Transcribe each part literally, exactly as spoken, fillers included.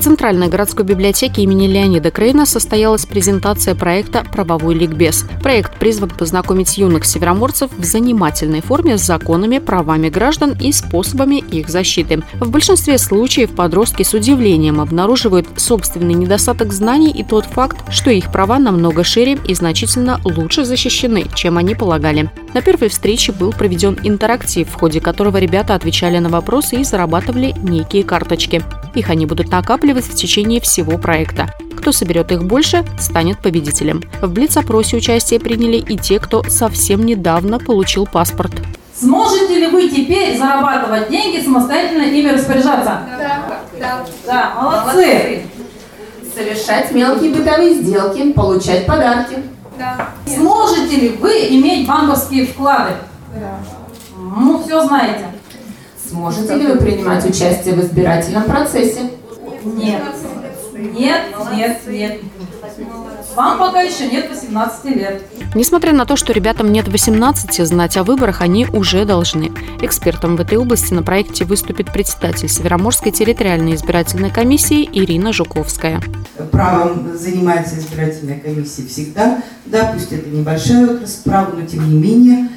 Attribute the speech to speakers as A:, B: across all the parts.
A: Центральной городской библиотеке имени Леонида Крейна состоялась презентация проекта «Правовой ликбез». Проект призван познакомить юных североморцев в занимательной форме с законами, правами граждан и способами их защиты. В большинстве случаев подростки с удивлением обнаруживают собственный недостаток знаний и тот факт, что их права намного шире и значительно лучше защищены, чем они полагали. На первой встрече был проведен интерактив, в ходе которого ребята отвечали на вопросы и зарабатывали некие карточки. Их они будут накапливать в течение всего проекта. Кто соберет их больше, станет победителем. В блиц-опросе участие приняли и те, кто совсем недавно получил паспорт.
B: Сможете ли вы теперь зарабатывать деньги, самостоятельно ими распоряжаться?
C: Да. Да,
B: да молодцы.
C: Совершать мелкие бытовые сделки, получать подарки.
B: Да. Сможете ли вы иметь банковские вклады?
C: Да.
B: Ну, все знаете.
C: Сможете ли вы принимать участие в избирательном процессе?
B: Нет. Нет, нет, нет. Вам пока еще нет восемнадцати лет.
A: Несмотря на то, что ребятам нет восемнадцати, знать о выборах они уже должны. Экспертом в этой области на проекте выступит председатель Североморской территориальной избирательной комиссии Ирина Жуковская.
D: Правом занимается избирательная комиссия всегда. Да, пусть это небольшая отрасль права, но тем не менее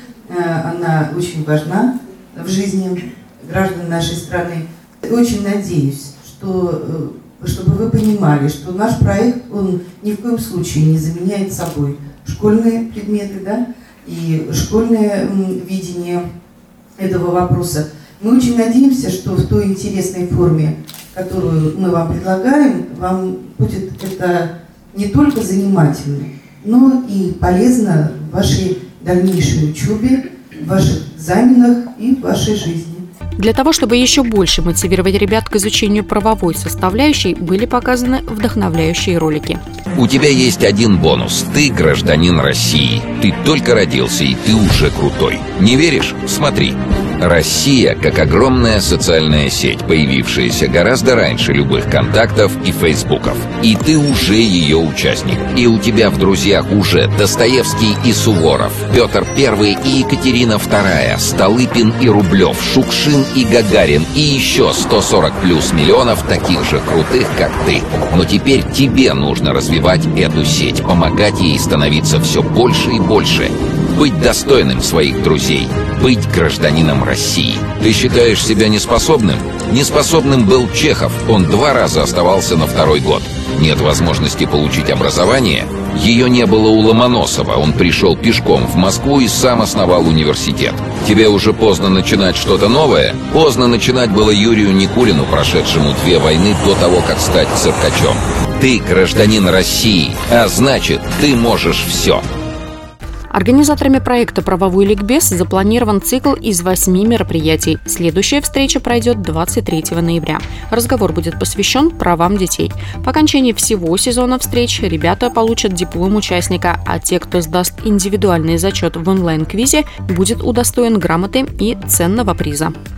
D: она очень важна в жизни граждан нашей страны. Очень надеюсь, что, чтобы вы понимали, что наш проект, он ни в коем случае не заменяет собой школьные предметы, да, и школьное видение этого вопроса. Мы очень надеемся, что в той интересной форме, которую мы вам предлагаем, вам будет это не только занимательно, но и полезно в вашей дальнейшей учебе, в ваших экзаменах и в вашей жизни.
A: Для того, чтобы еще больше мотивировать ребят к изучению правовой составляющей, были показаны вдохновляющие ролики.
E: У тебя есть один бонус. Ты гражданин России. Ты только родился, и ты уже крутой. Не веришь? Смотри. Россия как огромная социальная сеть, появившаяся гораздо раньше любых контактов и фейсбуков. И ты уже ее участник. И у тебя в друзьях уже Достоевский и Суворов, Петр Первый и Екатерина Вторая, Столыпин и Рублев, Шукшин и Гагарин, и еще сто сорок плюс миллионов таких же крутых, как ты. Но теперь тебе нужно развивать эту сеть, помогать ей становиться все больше и больше. Быть достойным своих друзей, быть гражданином России. Ты считаешь себя неспособным? Неспособным был Чехов, он два раза оставался на второй год. Нет возможности получить образование? Ее не было у Ломоносова, он пришел пешком в Москву и сам основал университет. Тебе уже поздно начинать что-то новое? Поздно начинать было Юрию Никулину, прошедшему две войны до того, как стать циркачом. Ты гражданин России, а значит, ты можешь все.
A: Организаторами проекта «Правовой ликбез» запланирован цикл из восьми мероприятий. Следующая встреча пройдет двадцать третьего ноября. Разговор будет посвящен правам детей. По окончании всего сезона встреч ребята получат диплом участника, а те, кто сдаст индивидуальный зачет в онлайн-квизе, будет удостоен грамоты и ценного приза.